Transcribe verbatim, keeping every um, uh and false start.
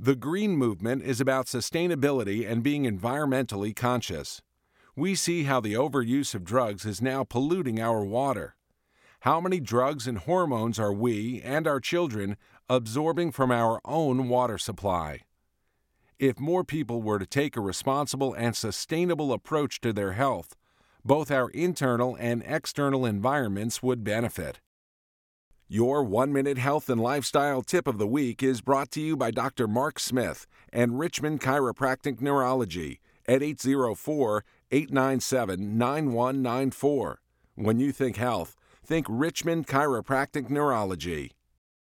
The green movement is about sustainability and being environmentally conscious. We see how the overuse of drugs is now polluting our water. How many drugs and hormones are we and our children absorbing from our own water supply? If more people were to take a responsible and sustainable approach to their health, both our internal and external environments would benefit. Your one-minute health and lifestyle tip of the week is brought to you by Doctor Mark Smith and Richmond Chiropractic Neurology at eight oh four, eight nine seven, nine one nine four. When you think health, think Richmond Chiropractic Neurology.